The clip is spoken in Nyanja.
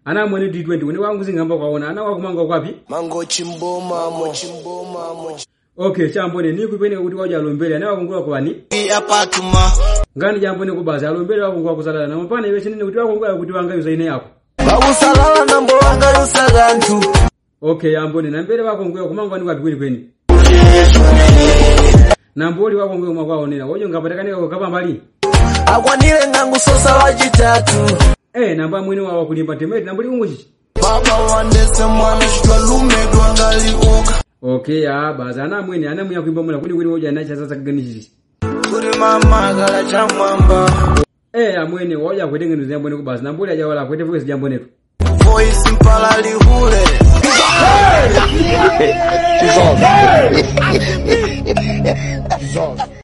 ana mwene D20 wene wangu zingamba kwaona ana wakumanga kwapi mango chimboma mo. Okay chambone ni kupene kuti waja alombele ana wakungula kwa ni Apatuma ngani jambone kubaza alombele wakungula kusalala na mapana iwe chinene kuti wakungula kuti wanga yuza ine yako bakusalala nambo wanga yusagantu. Okay yambone na mbele wakungula kumanga ni kwapi kweni namboli wakungula mwaonera wojo ngapatikane kwa kapa mbali akwanire ngangu sosa wachitatu namba mwene wa kulimba temeti namboli unguchi baba wandese mwana shitwa lume dwangali uka. Okay baza ana mwene ana muya kuimba mula kuni woja anacha sasa kiganishi kuri mama gala chamwamba amwene woja kwetengene zambone kubaza namboli aja wala kwete voice jambone voice mpala lihule